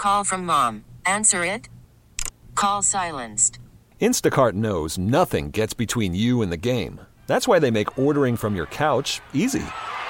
Call from mom. Answer it. Call silenced. Instacart knows nothing gets between you and the game. That's why they make ordering from your couch easy.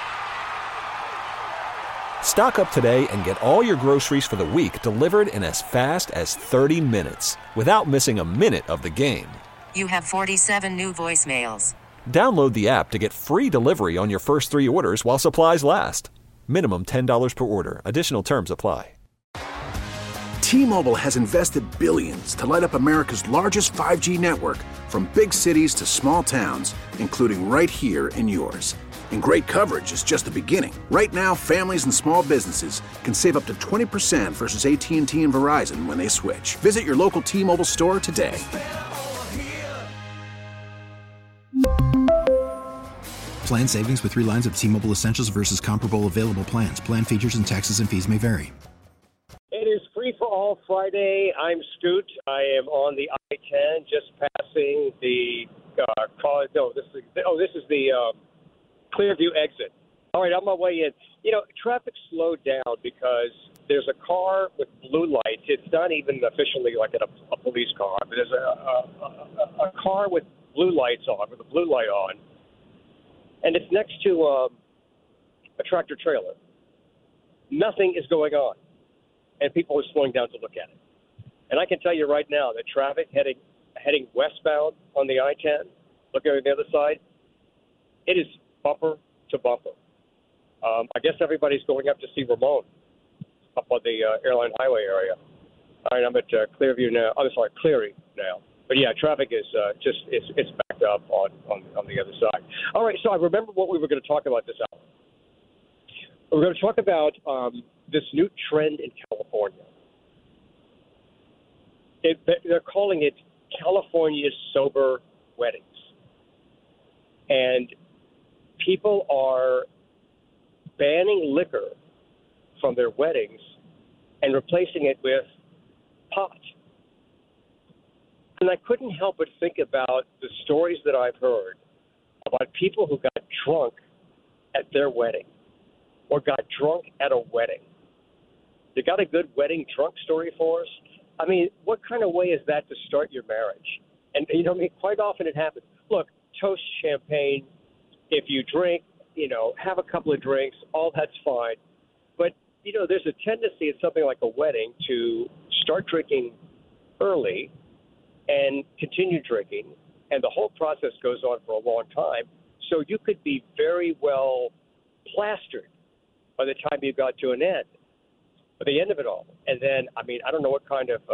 Stock up today and get all your groceries for the week delivered in as fast as 30 minutes without missing a minute of the game. You have 47 new voicemails. Download the app to get free delivery on your first 3 orders while supplies last. Minimum $10 per order. Additional terms apply. T-Mobile has invested billions to light up America's largest 5G network, from big cities to small towns, including right here in yours. And great coverage is just the beginning. Right now, families and small businesses can save up to 20% versus AT&T and Verizon when they switch. Visit your local T-Mobile store today. Plan savings with 3 lines of T-Mobile Essentials versus comparable available plans. Plan features and taxes and fees may vary. It is Free for All Friday. I'm Scoot. I am on the I-10, just passing the this is the Clearview exit. All right, on my way in. You know, traffic slowed down because there's a car with blue lights. It's not even officially like a police car, but there's a car with blue lights on, with a blue light on, and it's next to a tractor trailer. Nothing is going on, and people are slowing down to look at it. And I can tell you right now that traffic heading westbound on the I-10, looking at the other side, it is bumper to bumper. I guess everybody's going up to see Ramon up on the Airline Highway area. All right, I'm at Clearview now. I'm sorry, Cleary now. But yeah, traffic is it's backed up on the other side. All right, so I remember what we were going to talk about this hour. We're going to talk about this new trend in California. They're calling it California's sober weddings. And people are banning liquor from their weddings and replacing it with pot. And I couldn't help but think about the stories that I've heard about people who got drunk at their wedding or got drunk at a wedding. You got a good wedding drunk story for us? I mean, what kind of way is that to start your marriage? And, you know, I mean, quite often it happens. Look, toast champagne. If you drink, you know, have a couple of drinks, all that's fine. But, you know, there's a tendency at something like a wedding to start drinking early and continue drinking, and the whole process goes on for a long time. So you could be very well plastered by the time you got to an end, by the end of it all. And then, I mean, I don't know what kind of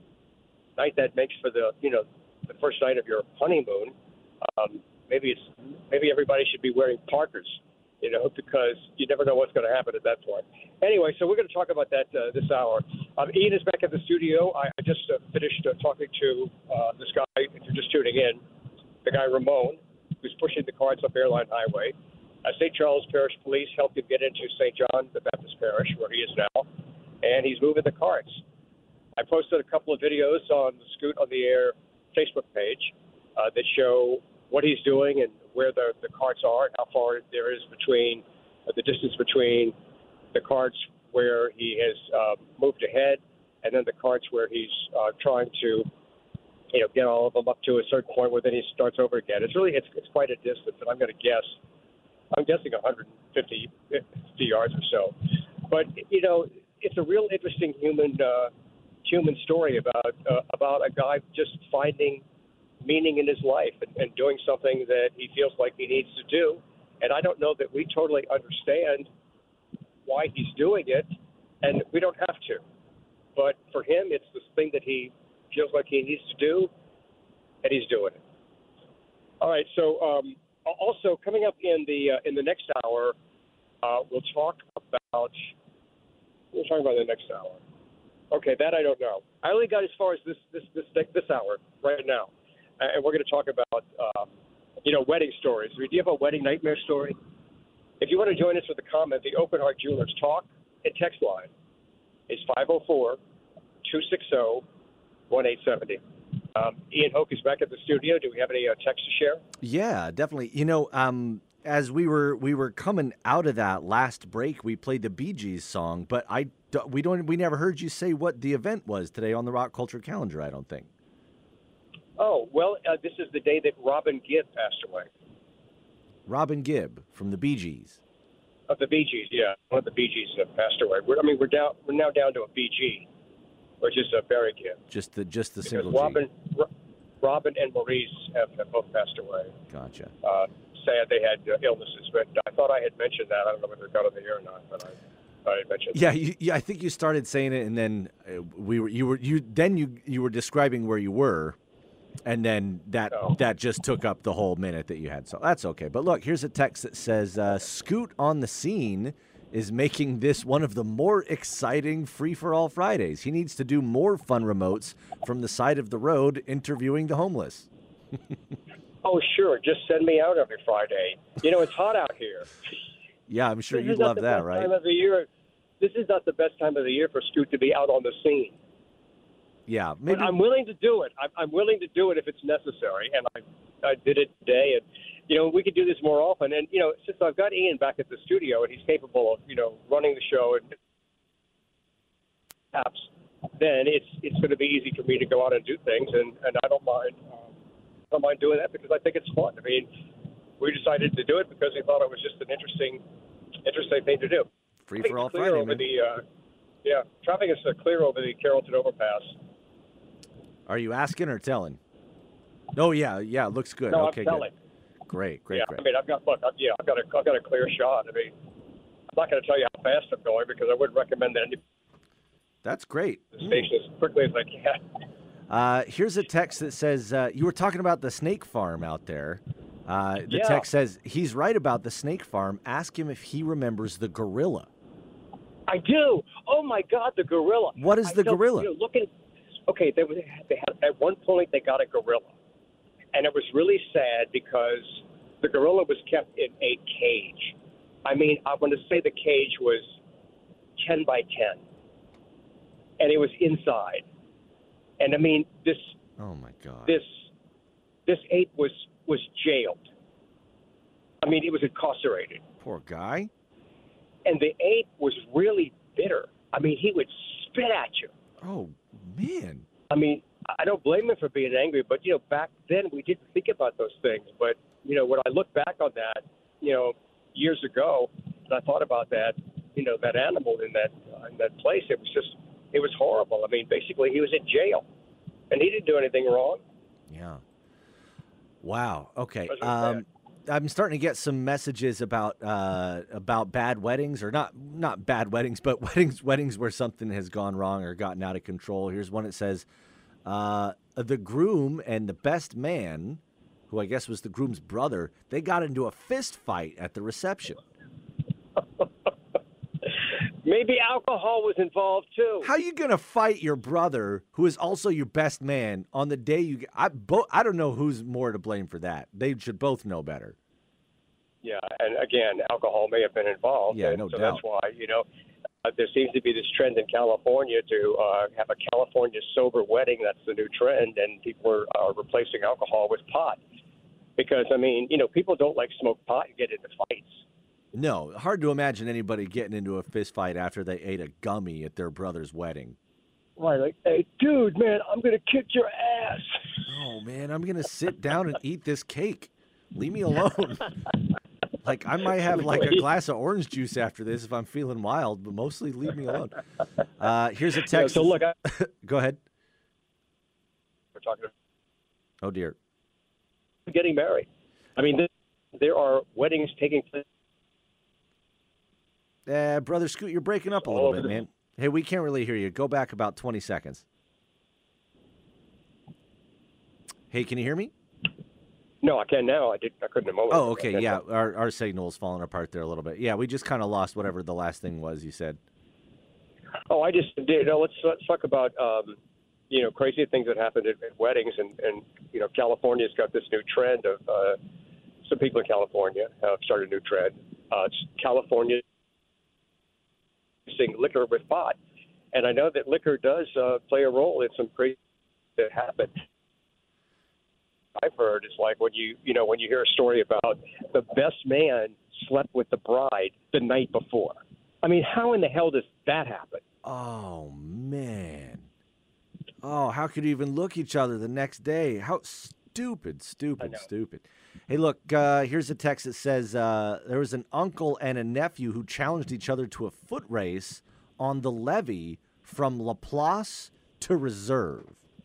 night that makes for the first night of your honeymoon. Maybe everybody should be wearing Parkers, you know, because you never know what's going to happen at that point. Anyway, so we're going to talk about that this hour. Ian is back at the studio. I just finished talking to this guy, if you're just tuning in, the guy Ramon, who's pushing the carts up Airline Highway. St. Charles Parish Police helped him get into St. John the Baptist Parish, where he is now, and he's moving the carts. I posted a couple of videos on the Scoot on the Air Facebook page that show what he's doing and where the carts are and how far there is between the distance between the carts where he has moved ahead and then the carts where he's trying to, you know, get all of them up to a certain point where then he starts over again. It's quite a distance, and I'm guessing 150 yards or so. But, you know, it's a real interesting human story about a guy just finding meaning in his life and doing something that he feels like he needs to do. And I don't know that we totally understand why he's doing it, and we don't have to. But for him, it's this thing that he feels like he needs to do, and he's doing it. All right, so also coming up in the next hour, we'll talk about in the next hour. Okay, that I don't know. I only got as far as this hour right now. And we're going to talk about, wedding stories. Do you have a wedding nightmare story? If you want to join us with a comment, the Open Heart Jewelers talk and text line is 504-260-1870. Ian Hoke is back at the studio. Do we have any text to share? Yeah, definitely. as we were coming out of that last break, we played the Bee Gees song, but we never heard you say what the event was today on the Rock Culture Calendar, I don't think. Oh, well, this is the day that Robin Gibb passed away. Robin Gibb from the Bee Gees. Of the Bee Gees, yeah. One of the Bee Gees that passed away. We're now down to a BG, which is a Barry Gibb. Just the because single Robin and Maurice have both passed away. Gotcha. Sad they had illnesses, but I thought I had mentioned that. I don't know whether it got on the air or not, but I had mentioned that. Yeah, I think you started saying it, and then you were describing where you were. And then that just took up the whole minute that you had. So that's okay. But look, here's a text that says, Scoot on the scene is making this one of the more exciting Free-for-All Fridays. He needs to do more fun remotes from the side of the road interviewing the homeless. Oh, sure. Just send me out every Friday. It's hot out here. Yeah, I'm sure you'd love that, right? Time of the year. This is not the best time of the year for Scoot to be out on the scene. Yeah, maybe. But I'm willing to do it. I'm willing to do it if it's necessary, and I did it today. And we could do this more often. And since I've got Ian back at the studio and he's capable of running the show and apps, then it's going to be easy for me to go out and do things, and I don't mind. I don't mind doing that because I think it's fun. I mean, we decided to do it because we thought it was just an interesting thing to do. Free for all Friday, man. Traffic is clear over the Carrollton overpass. Are you asking or telling? Oh yeah, it looks good. No, okay, I'm telling. Good. Great. I mean, I've got a clear shot. I mean, I'm not going to tell you how fast I'm going because I wouldn't recommend that anybody. That's great. The station as quickly as I can. Here's a text that says you were talking about the snake farm out there. The text says he's right about the snake farm. Ask him if he remembers the gorilla. I do. Oh my God, the gorilla. What is the gorilla? Okay, they had at one point they got a gorilla, and it was really sad because the gorilla was kept in a cage. I mean, I want to say the cage was 10 by 10, and it was inside. And I mean, this. Oh my God. This ape was jailed. I mean, it was incarcerated. Poor guy. And the ape was really bitter. I mean, he would spit at you. Oh, man. I mean, I don't blame him for being angry, but, back then we didn't think about those things. But, when I look back on that, years ago, and I thought about that, that animal in that place, it was horrible. I mean, basically he was in jail, and he didn't do anything wrong. Yeah. Wow. Okay. I'm starting to get some messages about bad weddings, or not bad weddings, but weddings where something has gone wrong or gotten out of control. Here's one that says, the groom and the best man, who I guess was the groom's brother, they got into a fist fight at the reception. Maybe alcohol was involved too. How are you going to fight your brother, who is also your best man, on the day I don't know who's more to blame for that. They should both know better. Yeah, and again, alcohol may have been involved. Yeah, no doubt. That's why, there seems to be this trend in California to have a California sober wedding. That's the new trend, and people are replacing alcohol with pot. Because, I mean, people don't smoke pot and get into fights. No, hard to imagine anybody getting into a fist fight after they ate a gummy at their brother's wedding. Right, hey, dude, man, I'm going to kick your ass. Oh, man, I'm going to sit down and eat this cake. Leave me alone. I might have a glass of orange juice after this if I'm feeling wild, but mostly leave me alone. Here's a text. So look, go ahead. We're talking about oh, dear. Getting married. I mean, there are weddings taking place. Brother Scoot, you're breaking up a little bit, man. Hey, we can't really hear you. Go back about 20 seconds. Hey, can you hear me? No, I can now. I couldn't a moment ago. Oh, okay, yeah. Our signal's falling apart there a little bit. Yeah, we just kind of lost whatever the last thing was you said. Oh, I just did. Let's talk about crazy things that happened at weddings, and California's got this new trend of some people in California have started a new trend. It's California mixing liquor with pot, and I know that liquor does play a role in some crazy that happen. I've heard is like when you hear a story about the best man slept with the bride the night before. I mean, how in the hell does that happen? Oh, man. Oh, how could you even look each other the next day? How stupid. Hey, look, here's a text that says there was an uncle and a nephew who challenged each other to a foot race on the levee from Laplace to Reserve.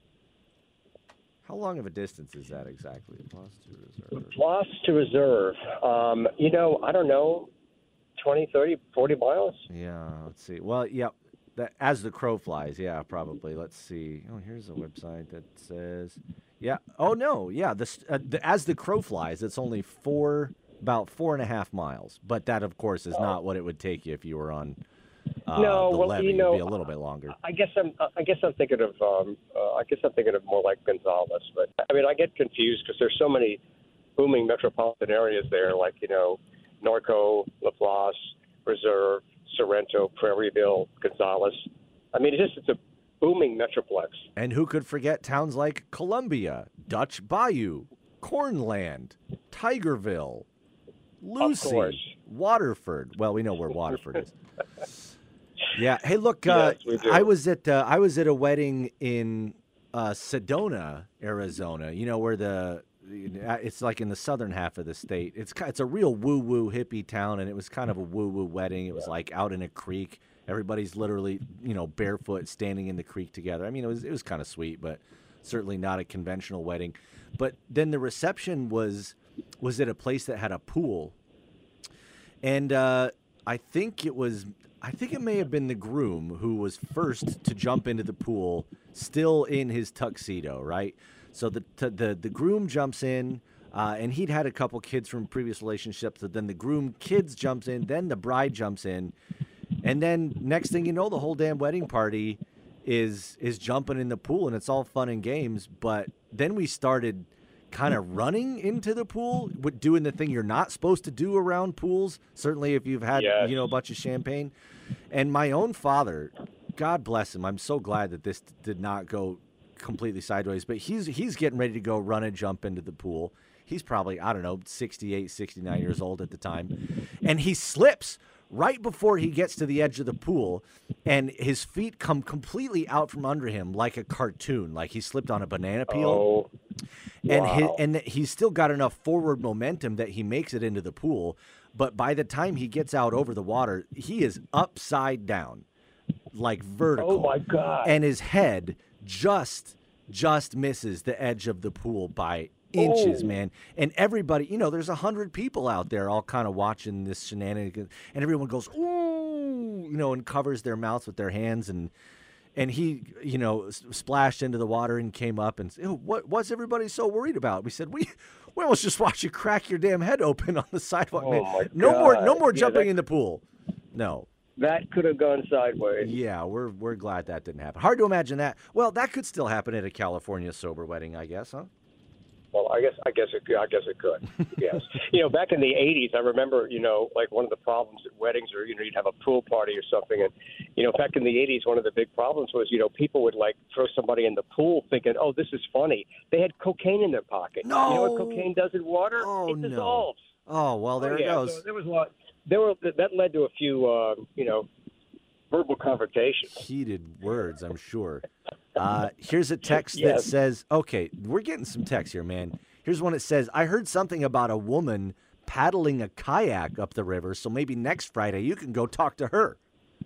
How long of a distance is that exactly? Laplace to Reserve. Laplace to Reserve. I don't know, 20, 30, 40 miles? Yeah, let's see. Well, yeah, as the crow flies, yeah, probably. Let's see. Oh, here's a website that says, yeah. Oh, no, yeah. As the crow flies, it's only about 4.5 miles. But that, of course, is not what it would take you if you were on the levee. It'd be a little bit longer. I guess I'm thinking of more like Gonzales. But I mean, I get confused because there's so many booming metropolitan areas there, like Norco, Laplace, Reserve, Sorrento, Prairieville, Gonzales. I mean, it's a booming metroplex. And who could forget towns like Columbia, Dutch Bayou, Cornland, Tigerville, Lucy, Waterford. Well, we know where Waterford is. Yeah. Hey, look, yes, we do. I was at a wedding in Sedona, Arizona. You know where it's like in the southern half of the state. It's a real woo-woo hippie town, and it was kind of a woo-woo wedding. It was like out in a creek. Everybody's literally, barefoot standing in the creek together. I mean, it was kind of sweet, but certainly not a conventional wedding. But then the reception was at a place that had a pool, and I think it may have been the groom who was first to jump into the pool, still in his tuxedo, right? So the groom jumps in, and he'd had a couple kids from previous relationships. So then the groom kids jumps in, then the bride jumps in, and then next thing you know, the whole damn wedding party is jumping in the pool, and it's all fun and games. But then we started kind of running into the pool, doing the thing you're not supposed to do around pools. Certainly, if you've had a bunch of champagne. And my own father, God bless him, I'm so glad that this did not go completely sideways, but he's getting ready to go run and jump into the pool. He's probably, 68, 69 years old at the time. And he slips right before he gets to the edge of the pool, and his feet come completely out from under him like a cartoon, like he slipped on a banana peel. Oh, wow. And he's still got enough forward momentum that he makes it into the pool, but by the time he gets out over the water, he is upside down, like vertical. Oh, my God. And his head just misses the edge of the pool by inches, man. And everybody, there's 100 people out there all kind of watching this shenanigans, and everyone goes, ooh, and covers their mouths with their hands, and he, splashed into the water and came up and said, what's everybody so worried about? We said, we almost just watched you crack your damn head open on the sidewalk, man. My no God. more jumping in the pool. No. That could have gone sideways. Yeah, we're glad that didn't happen. Hard to imagine that. Well, that could still happen at a California sober wedding, I guess, huh? Well, I guess it could. Yes. Back in the 80s, I remember, like one of the problems at weddings, or you'd have a pool party or something, and back in the 80s, one of the big problems was, people would like throw somebody in the pool thinking, oh, this is funny. They had cocaine in their pocket. No. You know what cocaine does in water? Oh, it dissolves. Oh, well, there it goes. So there was a lot. That led to a few, verbal confrontations. Heated words, I'm sure. Here's a text that says, okay, we're getting some text here, man. Here's one that says, I heard something about a woman paddling a kayak up the river, so maybe next Friday you can go talk to her.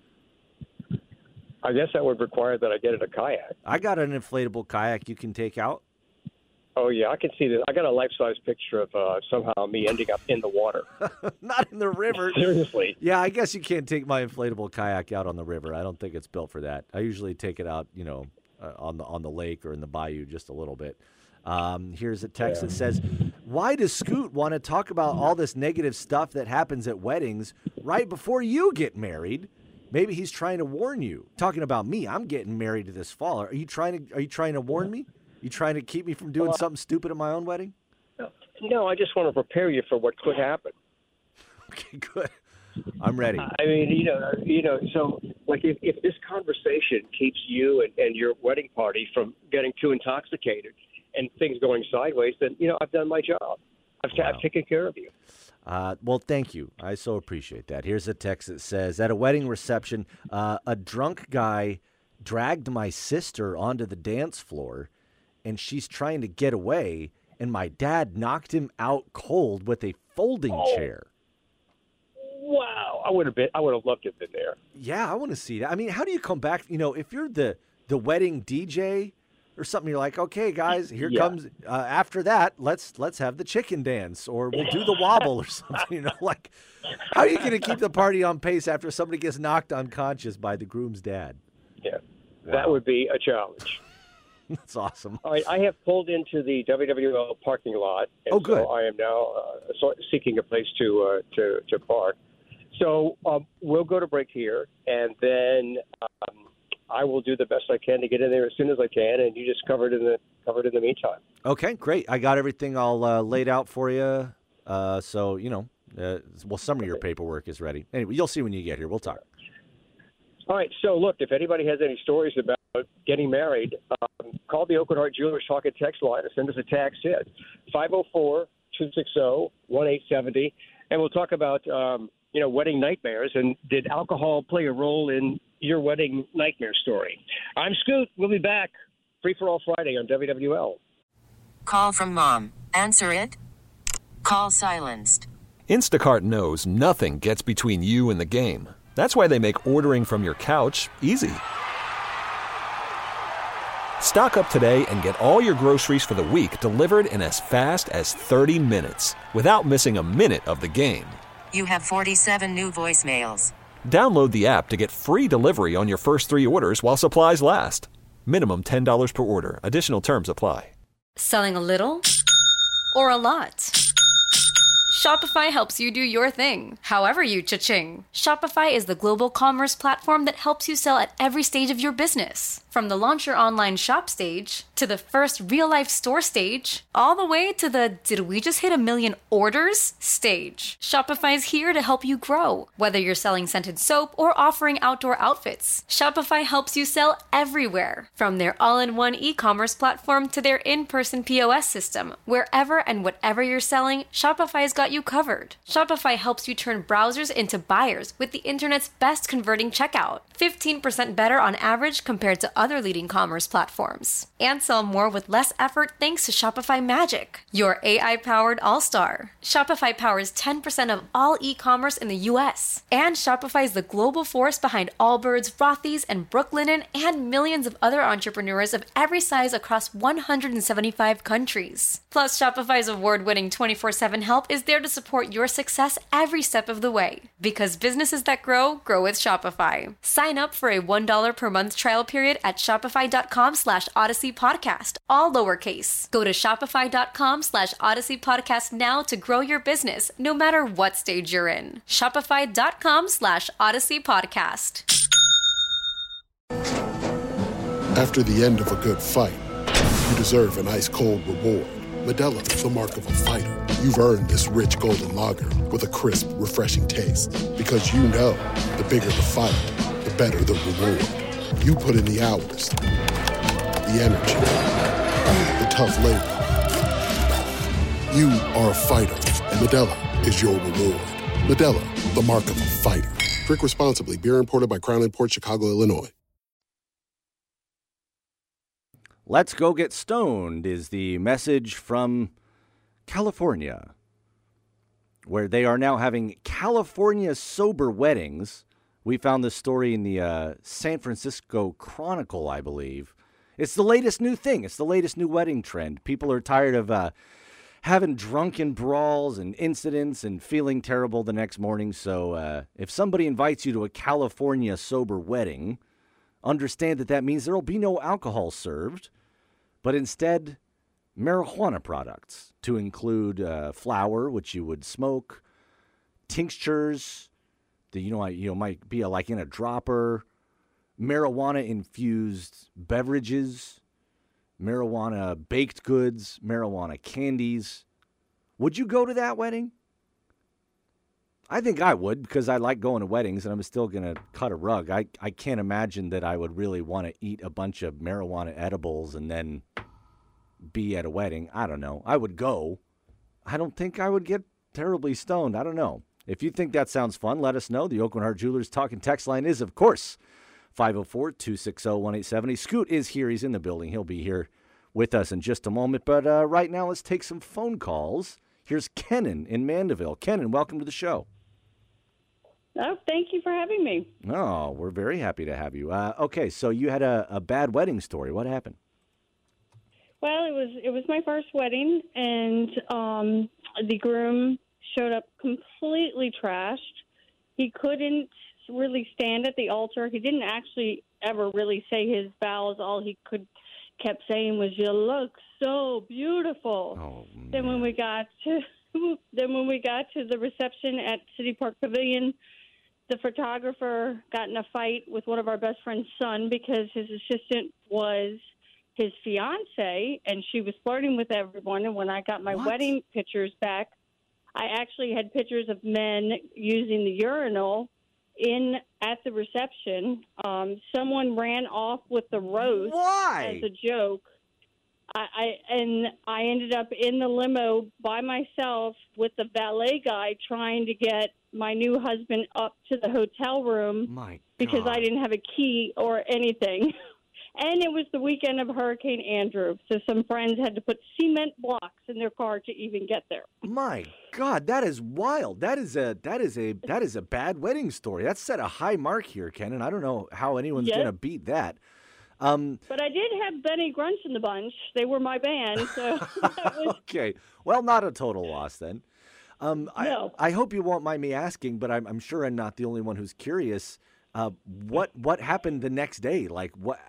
I guess that would require that I get in a kayak. I got an inflatable kayak you can take out. Oh, yeah, I can see that. I got a life-size picture of somehow me ending up in the water. Not in the river. Seriously. Yeah, I guess you can't take my inflatable kayak out on the river. I don't think it's built for that. I usually take it out, on the lake or in the bayou just a little bit. Here's a text that says, why does Scoot want to talk about all this negative stuff that happens at weddings right before you get married? Maybe he's trying to warn you. Talking about me, I'm getting married this fall. Are you trying to warn me? You trying to keep me from doing something stupid at my own wedding? No, I just want to prepare you for what could happen. Okay, good. I'm ready. I mean, so like if this conversation keeps you and your wedding party from getting too intoxicated, and things going sideways, then, I've done my job. I've taken care of you. Well, thank you. I so appreciate that. Here's a text that says, at a wedding reception, a drunk guy dragged my sister onto the dance floor, and she's trying to get away, and my dad knocked him out cold with a folding chair. Wow. I would have loved to have been there. Yeah, I want to see that. I mean, how do you come back? If you're the wedding DJ or something, you're like, okay, guys, here comes, after that, let's have the chicken dance, or we'll do the wobble or something, like, how are you going to keep the party on pace after somebody gets knocked unconscious by the groom's dad? Yeah, that would be a challenge. That's awesome. All right, I have pulled into the WWL parking lot, and good. So I am now seeking a place to park. So we'll go to break here, and then I will do the best I can to get in there as soon as I can, and you just cover it in the meantime. Okay, great. I got everything all laid out for you. So some of your paperwork is ready. Anyway, you'll see when you get here. We'll talk. All right. So look, if anybody has any stories about getting married, call the Oakland Heart Jewelers Talk and Text line or send us a text at 504-260-1870, and we'll talk about wedding nightmares, and did alcohol play a role in your wedding nightmare story? I'm Scoot. We'll be back. Free for All Friday on WWL. Call from mom. Answer it. Call silenced. Instacart knows nothing gets between you and the game. That's why they make ordering from your couch easy. Stock up today and get all your groceries for the week delivered in as fast as 30 minutes without missing a minute of the game. You have 47 new voicemails. Download the app to get free delivery on your first 3 orders while supplies last. Minimum $10 per order. Additional terms apply. Selling a little or a lot? Shopify helps you do your thing, however you cha-ching. Shopify is the global commerce platform that helps you sell at every stage of your business. From the launch your online shop stage, to the first real-life store stage, all the way to the did we just hit 1 million orders stage. Shopify's here to help you grow. Whether you're selling scented soap or offering outdoor outfits, Shopify helps you sell everywhere. From their all-in-one e-commerce platform to their in-person POS system, wherever and whatever you're selling, Shopify's got you covered. Shopify helps you turn browsers into buyers with the internet's best converting checkout. 15% better on average compared to other leading commerce platforms. And sell more with less effort thanks to Shopify Magic, your AI-powered all-star. Shopify powers 10% of all e-commerce in the U.S. And Shopify is the global force behind Allbirds, Rothy's, and Brooklinen, and millions of other entrepreneurs of every size across 175 countries. Plus, Shopify's award-winning 24/7 help is there to support your success every step of the way. Because businesses that grow with Shopify. Sign up for a $1 per month trial period at shopify.com/Odyssey Podcast, all lowercase. Go to shopify.com/Odyssey Podcast now to grow your business, no matter what stage you're in. Shopify.com/Odyssey Podcast. After the end of a good fight, you deserve an ice-cold reward. Modelo is the mark of a fighter. You've earned this rich golden lager with a crisp, refreshing taste. Because you know, the bigger the fight, the better the reward. You put in the hours, the energy, the tough labor. You are a fighter, and Modelo is your reward. Modelo, the mark of a fighter. Drink responsibly. Beer imported by Crown Imports, Chicago, Illinois. Let's go get stoned is the message from California, where they are now having California sober weddings. We found this story in the San Francisco Chronicle, I believe. It's the latest new thing. It's the latest new wedding trend. People are tired of having drunken brawls and incidents and feeling terrible the next morning. So if somebody invites you to a California sober wedding, understand that means there will be no alcohol served, but instead marijuana products, to include flower, which you would smoke, tinctures that might be like in a dropper, marijuana-infused beverages, marijuana baked goods, marijuana candies. Would you go to that wedding? I think I would, because I like going to weddings, and I'm still going to cut a rug. I can't imagine that I would really want to eat a bunch of marijuana edibles and then be at a wedding. I don't know. I would go. I don't think I would get terribly stoned. I don't know. If you think that sounds fun, let us know. The Aucoin Hart Jewelers talking text line is, of course, 504-260-1870. Scoot is here. He's in the building. He'll be here with us in just a moment. But right now, let's take some phone calls. Here's Kenan in Mandeville. Kenan, welcome to the show. Oh, thank you for having me. Oh, we're very happy to have you. Okay, so you had a bad wedding story. What happened? Well, it was my first wedding, and the groom showed up completely trashed. He couldn't really stand at the altar. He didn't actually ever really say his vows. All he kept saying was, "You look so beautiful." Oh, then when we got to the reception at City Park Pavilion, the photographer got in a fight with one of our best friend's son because his assistant was his fiance, and she was flirting with everyone. And when I got my wedding pictures back, I actually had pictures of men using the urinal at the reception. Someone ran off with the rose as a joke. I ended up in the limo by myself with the valet guy trying to get my new husband up to the hotel room because I didn't have a key or anything. And it was the weekend of Hurricane Andrew, so some friends had to put cement blocks in their car to even get there. My God, that is wild. That is a bad wedding story. That set a high mark here, Ken, and I don't know how anyone's going to beat that. But I did have Benny Grunts in the bunch. They were my band, so that was... Okay. Well, not a total loss then. No. I hope you won't mind me asking, but I'm sure I'm not the only one who's curious. What happened the next day? Like what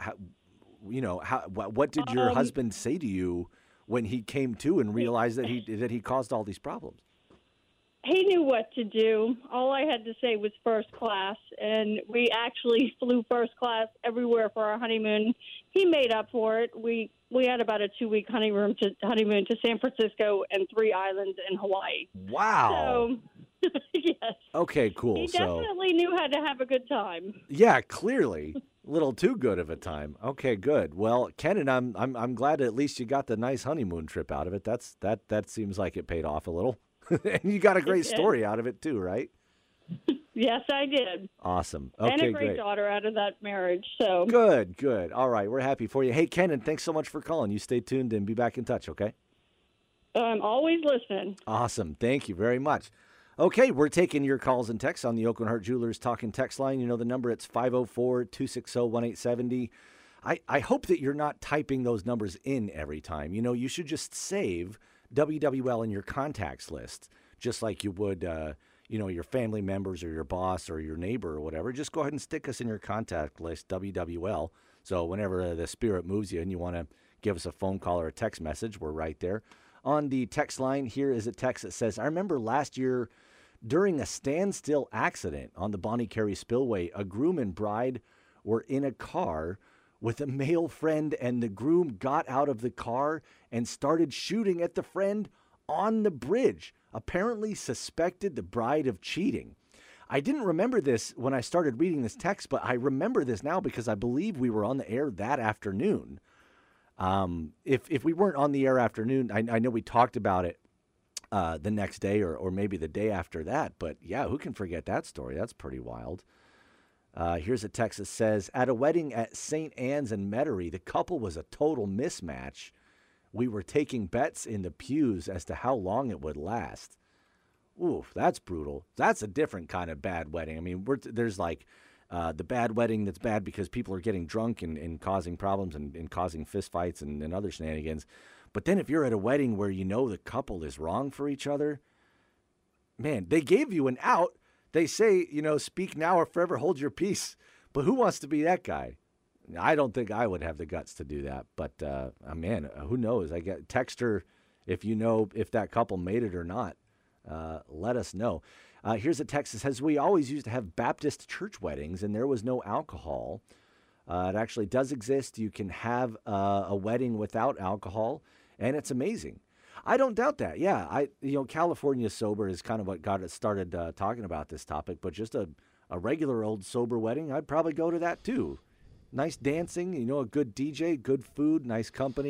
did your husband say to you when he came to and realized that he caused all these problems? He knew what to do. All I had to say was first class, and we actually flew first class everywhere for our honeymoon. He made up for it. We had about a 2-week honeymoon to San Francisco and 3 islands in Hawaii. Wow. So, yes. Okay, cool. He definitely knew how to have a good time. Yeah, clearly. A little too good of a time. Okay, good. Well, Kenan, I'm glad at least you got the nice honeymoon trip out of it. That seems like it paid off a little. And you got a great story out of it too, right? Yes, I did. Awesome. Okay, and a great daughter out of that marriage. So Good. All right, we're happy for you. Hey, Kenan, thanks so much for calling. You stay tuned and be back in touch, okay? I'm always listening. Awesome. Thank you very much. Okay, we're taking your calls and texts on the Aucoin Hart Jewelers talking text line. You know the number, it's 504-260-1870. I hope that you're not typing those numbers in every time. You know, you should just save WWL in your contacts list, just like you would, your family members or your boss or your neighbor or whatever. Just go ahead and stick us in your contact list, WWL. So whenever the spirit moves you and you want to give us a phone call or a text message, we're right there. On the text line, here is a text that says, I remember last year during a standstill accident on the Bonnie Carey Spillway, a groom and bride were in a car with a male friend, and the groom got out of the car and started shooting at the friend on the bridge, apparently suspected the bride of cheating. I didn't remember this when I started reading this text, but I remember this now because I believe we were on the air that afternoon. If we weren't on the air afternoon, I know we talked about it the next day or maybe the day after that. But, yeah, who can forget that story? That's pretty wild. Here's a text that says, at a wedding at St. Anne's in Metairie, the couple was a total mismatch. We were taking bets in the pews as to how long it would last. Oof, that's brutal. That's a different kind of bad wedding. I mean, there's like the bad wedding that's bad because people are getting drunk and causing problems and causing fistfights and other shenanigans. But then if you're at a wedding where you know the couple is wrong for each other, man, they gave you an out. They say, speak now or forever hold your peace. But who wants to be that guy? I don't think I would have the guts to do that. But, man, who knows? I get text her if you know if that couple made it or not. Let us know. Here's a text that says, we always used to have Baptist church weddings, and there was no alcohol. It actually does exist. You can have a wedding without alcohol, and it's amazing. I don't doubt that. Yeah, California sober is kind of what got it started talking about this topic, but just a regular old sober wedding, I'd probably go to that too. Nice dancing, a good DJ, good food, nice company.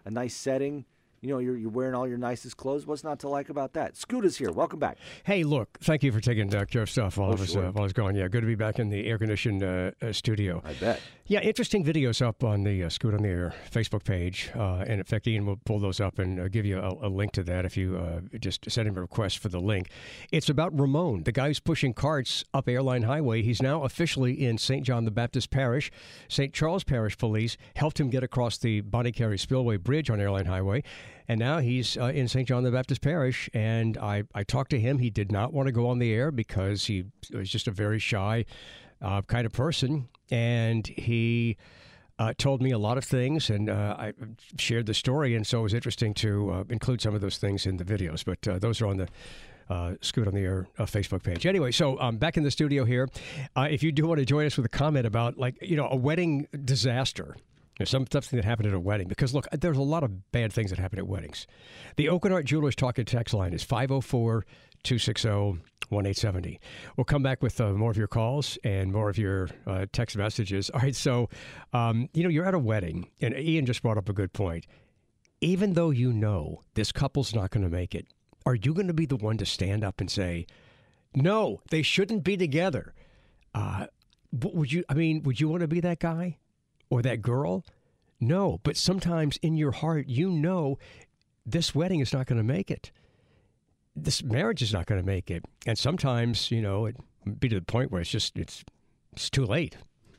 a nice setting. You know, you're wearing all your nicest clothes. What's not to like about that? Scoot is here. Welcome back. Hey, look, thank you for taking care of stuff while I was gone. Yeah, good to be back in the air-conditioned studio. I bet. Yeah, interesting videos up on the Scoot on the Air Facebook page. And in fact, Ian will pull those up and give you a link to that if you just send him a request for the link. It's about Ramon, the guy who's pushing carts up Airline Highway. He's now officially in St. John the Baptist Parish. St. Charles Parish Police helped him get across the Bonnie Carey Spillway Bridge on Airline Highway. And now he's in St. John the Baptist Parish, and I talked to him. He did not want to go on the air because he was just a very shy kind of person, and he told me a lot of things, and I shared the story, and so it was interesting to include some of those things in the videos. But those are on the Scoot on the Air Facebook page. Anyway, so back in the studio here. If you do want to join us with a comment about, a wedding disaster, there's something that happened at a wedding. Because, look, there's a lot of bad things that happen at weddings. The Oakenart Jewelers Talk and Text line is 504-260-1870. We'll come back with more of your calls and more of your text messages. All right, so, you're at a wedding, and Ian just brought up a good point. Even though you know this couple's not going to make it, are you going to be the one to stand up and say, no, they shouldn't be together? Would you want to be that guy? Or that girl? No, but sometimes in your heart, you know this wedding is not going to make it. This marriage is not going to make it. And sometimes, it be to the point where it's too late.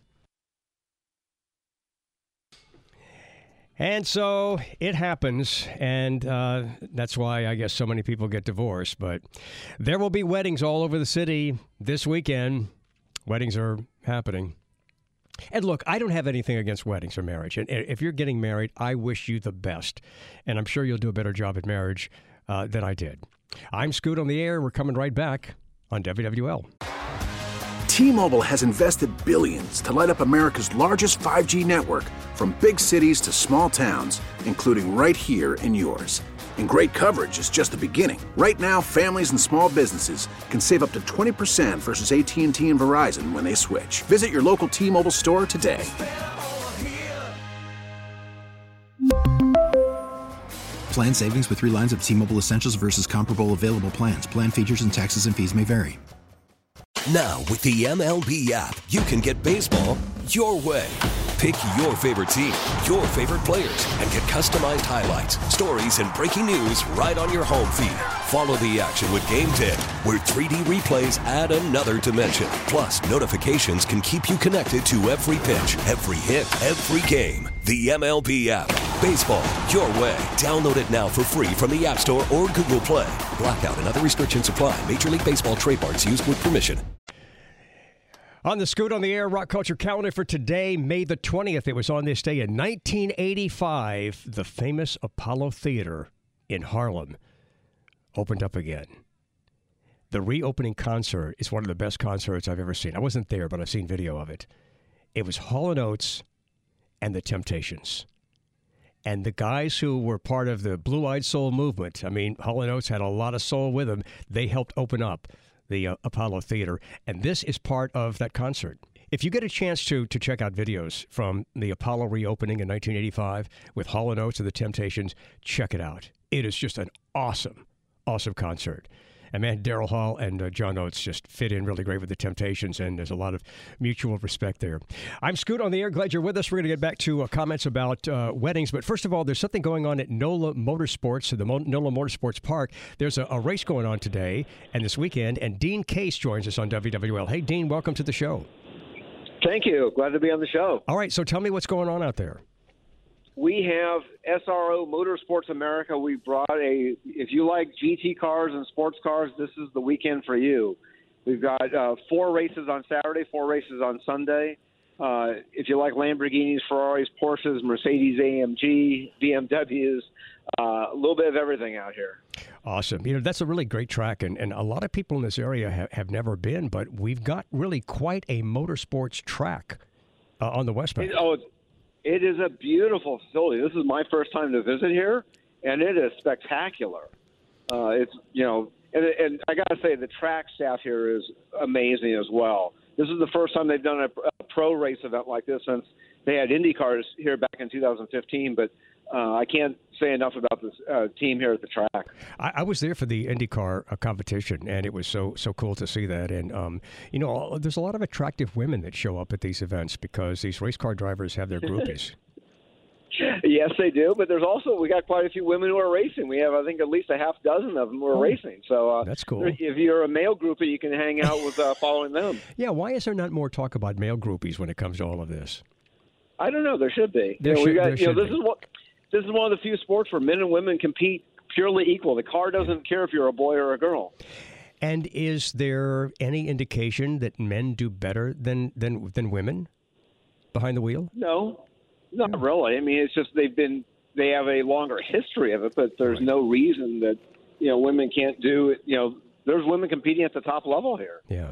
And so it happens, and that's why I guess so many people get divorced. But there will be weddings all over the city this weekend. Weddings are happening. And look, I don't have anything against weddings or marriage. And if you're getting married, I wish you the best. And I'm sure you'll do a better job at marriage than I did. I'm Scoot on the Air. We're coming right back on WWL. T-Mobile has invested billions to light up America's largest 5G network, from big cities to small towns, including right here in yours. And great coverage is just the beginning. Right now, families and small businesses can save up to 20% versus AT&T and Verizon when they switch. Visit your local T-Mobile store today. Plan savings with 3 lines of T-Mobile Essentials versus comparable available plans. Plan features and taxes and fees may vary. Now, with the MLB app, you can get baseball your way. Pick your favorite team, your favorite players, and get customized highlights, stories, and breaking news right on your home feed. Follow the action with Game Day, where 3D replays add another dimension. Plus, notifications can keep you connected to every pitch, every hit, every game. The MLB app. Baseball your way. Download it now for free from the App Store or Google Play. Blackout and other restrictions apply. Major League Baseball trademarks used with permission. On the Scoot on the Air Rock Culture calendar for today, May the 20th, it was on this day in 1985, the famous Apollo Theater in Harlem opened up again. The reopening concert is one of the best concerts I've ever seen. I wasn't there, but I've seen video of it. It was Hall & Oates and the Temptations. And the guys who were part of the Blue-Eyed Soul movement, Hall & Oates had a lot of soul with them. They helped open up the Apollo Theater, and this is part of that concert. If you get a chance to check out videos from the Apollo reopening in 1985 with Hall & Oates and the Temptations, check it out. It is just an awesome, awesome concert. And man, Daryl Hall and John Oates just fit in really great with the Temptations, and there's a lot of mutual respect there. I'm Scoot on the Air. Glad you're with us. We're going to get back to comments about weddings. But first of all, there's something going on at NOLA Motorsports, at the NOLA Motorsports Park. There's a race going on today and this weekend, and Dean Case joins us on WWL. Hey, Dean, welcome to the show. Thank you. Glad to be on the show. All right, so tell me what's going on out there. We have SRO Motorsports America. We brought if you like GT cars and sports cars, this is the weekend for you. We've got 4 races on Saturday, 4 races on Sunday. If you like Lamborghinis, Ferraris, Porsches, Mercedes AMG, BMWs, a little bit of everything out here. Awesome. That's a really great track, and a lot of people in this area have never been, but we've got really quite a motorsports track on the West Bank. It is a beautiful facility. This is my first time to visit here, and it is spectacular. And I got to say, the track staff here is amazing as well. This is the first time they've done a pro race event like this since they had Indy cars here back in 2015, but I can't say enough about this team here at the track. I was there for the IndyCar competition, and it was so cool to see that. And, there's a lot of attractive women that show up at these events because these race car drivers have their groupies. Yes, they do. But we got quite a few women who are racing. We have, I think, at least a half dozen of them who are racing. So that's cool. If you're a male groupie, you can hang out with following them. Yeah, why is there not more talk about male groupies when it comes to all of this? I don't know. There should be. This is one of the few sports where men and women compete purely equal. The car doesn't care if you're a boy or a girl. And is there any indication that men do better than women behind the wheel? No, not really. I mean, it's just they have a longer history of it, but there's no reason that women can't do it. There's women competing at the top level here. Yeah.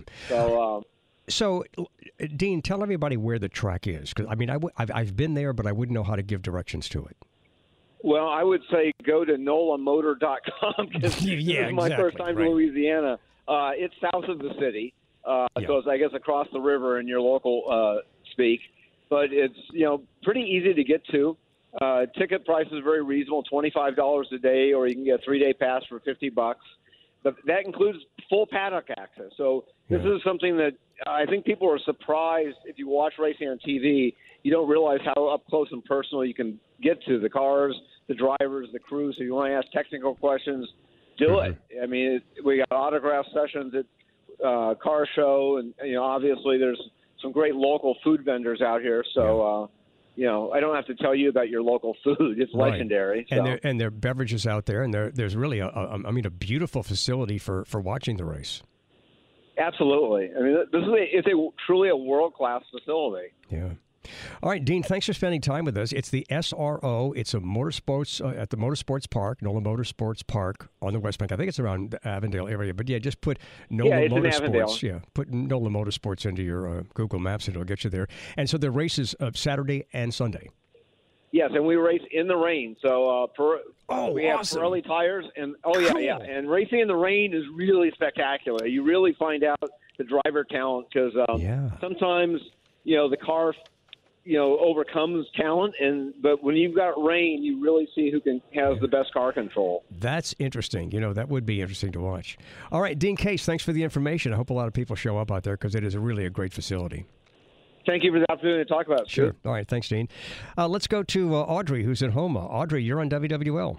So. Dean, tell everybody where the track is. Because I've been there, but I wouldn't know how to give directions to it. Well, I would say go to nolamotor.com because this is my first time to Louisiana. It's south of the city, so it's, I guess, across the river in your local speak. But it's pretty easy to get to. Ticket price is very reasonable, $25 a day, or you can get a 3-day pass for $50. But that includes full paddock access. So this is something that I think people are surprised if you watch racing on TV. You don't realize how up close and personal you can get to the cars, the drivers, the crew. So you want to ask technical questions, do it. I mean, we got autograph sessions at car show, and obviously there's some great local food vendors out here. So I don't have to tell you about your local food; it's legendary. So. And there are beverages out there, and there's really a beautiful facility for watching the race. Absolutely. I mean, it's truly a world-class facility. Yeah. All right, Dean, thanks for spending time with us. It's the SRO. It's a motorsports at the Motorsports Park, NOLA Motorsports Park on the West Bank. I think it's around the Avondale area. But just put NOLA Motorsports. Yeah, put NOLA Motorsports into your Google Maps, and it'll get you there. And so the races of Saturday and Sunday. Yes, and we race in the rain. So we have awesome. Pirelli tires, and Cool. and racing in the rain is really spectacular. You really find out the driver talent because sometimes the car overcomes talent, but when you've got rain, you really see who has the best car control. That's interesting. That would be interesting to watch. All right, Dean Case, thanks for the information. I hope a lot of people show up out there because it is really a great facility. Thank you for the opportunity to talk about it. Sure. All right, thanks, Dean. Let's go to Audrey, who's in Houma. Audrey, you're on WWL.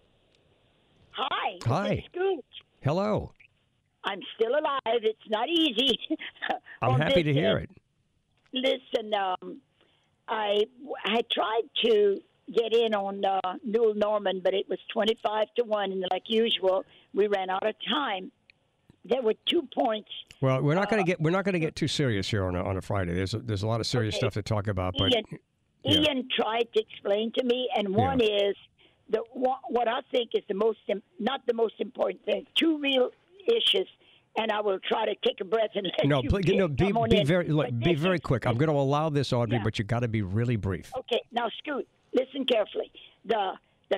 Hi. Hi. Scoot. Hello. I'm still alive. It's not easy. I'm happy to hear it. Listen, I tried to get in on Newell Norman, but it was 25-1, and like usual, we ran out of time. There were 2 points. Well, we're not going to get too serious here on a Friday. There's a lot of serious stuff to talk about. But Ian tried to explain to me, and one is what I think is not the most important thing. 2 real issues. And I will try to take a breath and let be very quick. I'm going to allow this, Audrey, but you got to be really brief. Okay, now Scoot, listen carefully. The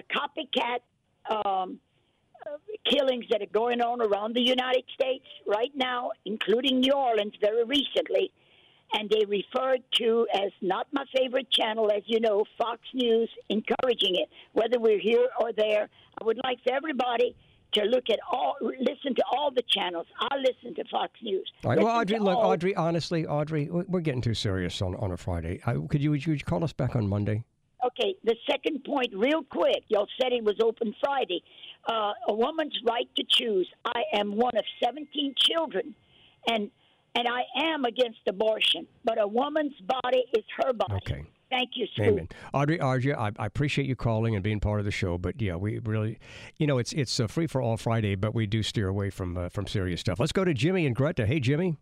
copycat killings that are going on around the United States right now, including New Orleans very recently, and they referred to as not my favorite channel, as you know, Fox News, encouraging it. Whether we're here or there, I would like for everybody to listen to all the channels. I listen to Fox News. All right. Well, Audrey, honestly, we're getting too serious on a Friday. Would you call us back on Monday? Okay. The second point, real quick. Y'all said it was open Friday. A woman's right to choose. I am one of 17 children, and I am against abortion. But a woman's body is her body. Okay. Thank you, Scoot. Amen. Audrey, I appreciate you calling and being part of the show, but we really, it's a free for all Friday, but we do steer away from serious stuff. Let's go to Jimmy in Greta. Hey, Jimmy.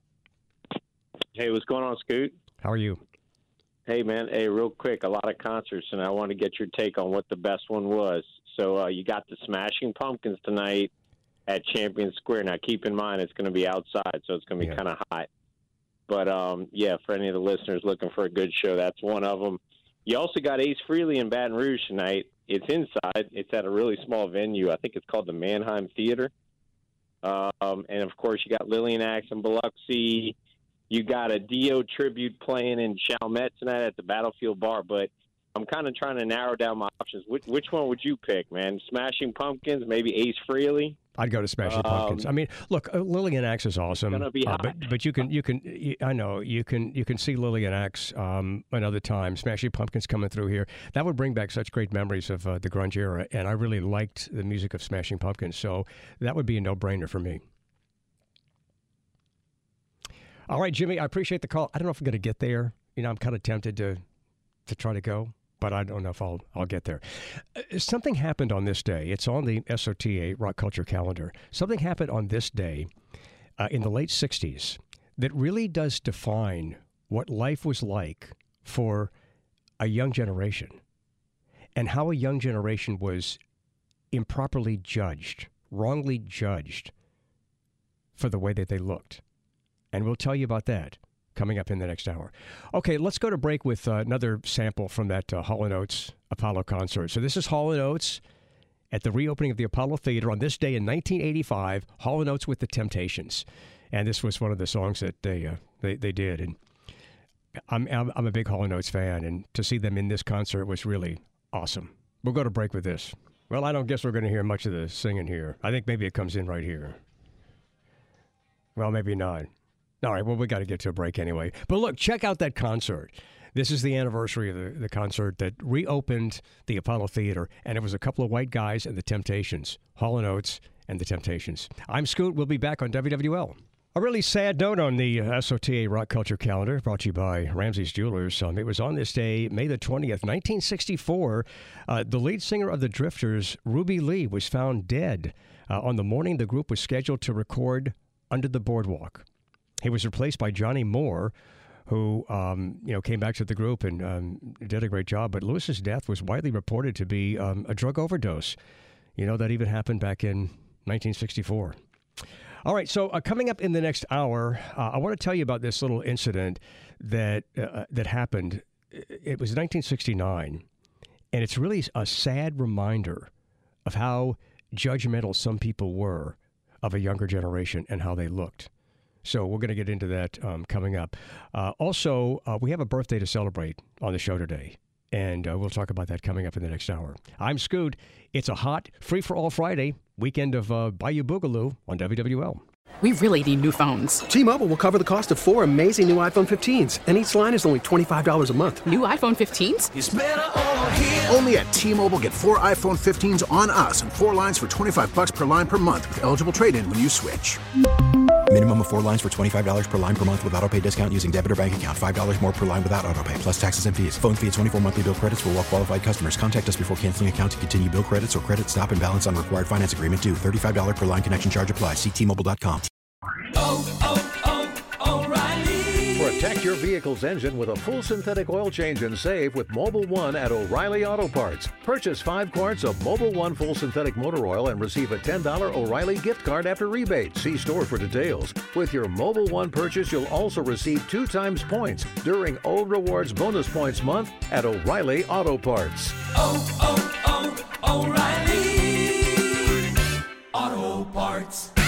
Hey, what's going on, Scoot? How are you? Hey, man. Hey, real quick, a lot of concerts, and I want to get your take on what the best one was. So you got the Smashing Pumpkins tonight at Champion Square. Now, keep in mind, it's going to be outside, so it's going to be kind of hot. But, for any of the listeners looking for a good show, that's one of them. You also got Ace Frehley in Baton Rouge tonight. It's inside. It's at a really small venue. I think it's called the Mannheim Theater. And, of course, you got Lillian Axe in Biloxi. You got a Dio tribute playing in Chalmette tonight at the Battlefield Bar, but I'm kind of trying to narrow down my options. Which one would you pick, man? Smashing Pumpkins, maybe Ace Frehley? I'd go to Smashing Pumpkins. I mean, look, Lillian Axe is awesome. It's gonna be hot. But you can see Lillian Axe another time. Smashing Pumpkins coming through here. That would bring back such great memories of the grunge era, and I really liked the music of Smashing Pumpkins, so that would be a no-brainer for me. All right, Jimmy, I appreciate the call. I don't know if I'm going to get there. I'm kind of tempted to try to go, but I don't know if I'll get there. Something happened on this day. It's on the SOTA Rock Culture calendar. Something happened on this day in the late 60s that really does define what life was like for a young generation and how a young generation was improperly judged, wrongly judged for the way that they looked. And we'll tell you about that coming up in the next hour. Okay, let's go to break with another sample from that Hall & Oates Apollo concert. So this is Hall & Oates at the reopening of the Apollo Theater on this day in 1985, Hall & Oates with the Temptations. And this was one of the songs that they did. And I'm a big Hall & Oates fan, and to see them in this concert was really awesome. We'll go to break with this. Well, I don't guess we're going to hear much of the singing here. I think maybe it comes in right here. Well, maybe not. All right, well, we got to get to a break anyway. But look, check out that concert. This is the anniversary of the concert that reopened the Apollo Theater, and it was a couple of white guys and the Temptations, Hall & Oates and the Temptations. I'm Scoot. We'll be back on WWL. A really sad note on the SOTA Rock Culture calendar, brought to you by Ramsey's Jewelers. It was on this day, May the 20th, 1964. The lead singer of the Drifters, Ruby Lee, was found dead on the morning the group was scheduled to record Under the Boardwalk. He was replaced by Johnny Moore, who came back to the group and did a great job. But Lewis's death was widely reported to be a drug overdose. That even happened back in 1964. All right, so coming up in the next hour, I want to tell you about this little incident that happened. It was 1969, and it's really a sad reminder of how judgmental some people were of a younger generation and how they looked. So we're going to get into that coming up. Also, we have a birthday to celebrate on the show today, and we'll talk about that coming up in the next hour. I'm Scoot. It's a hot, free-for-all Friday, weekend of Bayou Boogaloo on WWL. We really need new phones. T-Mobile will cover the cost of 4 amazing new iPhone 15s, and each line is only $25 a month. New iPhone 15s? It's better over here. Only at T-Mobile, get 4 iPhone 15s on us and 4 lines for $25 per line per month with eligible trade-in when you switch. Minimum of 4 lines for $25 per line per month with autopay discount using debit or bank account. $5 more per line without autopay, plus taxes and fees. Phone fee at 24 monthly bill credits for well-qualified customers. Contact us before canceling account to continue bill credits or credit stop and balance on required finance agreement due. $35 per line connection charge applies. See T-Mobile.com. O'Reilly. Protect your vehicle's engine with a full synthetic oil change and save with Mobil 1 at O'Reilly Auto Parts. Purchase 5 quarts of Mobil 1 full synthetic motor oil and receive a $10 O'Reilly gift card after rebate. See store for details. With your Mobil 1 purchase, you'll also receive 2 times points during O Rewards Bonus Points Month at O'Reilly Auto Parts. O'Reilly Auto Parts.